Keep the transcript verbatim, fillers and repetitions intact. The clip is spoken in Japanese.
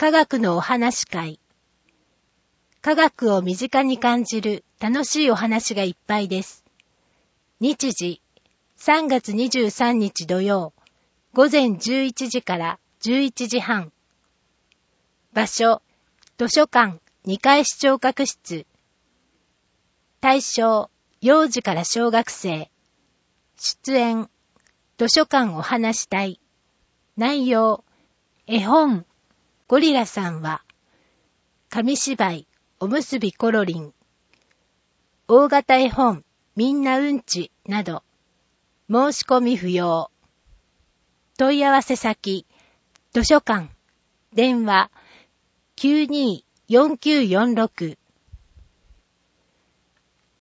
科学のお話会。科学を身近に感じる楽しいお話がいっぱいです。日時、さんがつにじゅうさんにち土曜、午前じゅういちじからじゅういちじはん。場所、図書館にかい視聴覚室。対象、幼児から小学生。出演、図書館お話隊。内容、絵本、ゴリラさんは、紙芝居、おむすびコロリン。大型絵本、みんなうんちなど。申し込み不要。問い合わせ先、図書館、電話、きゅうにーよんきゅうよんろく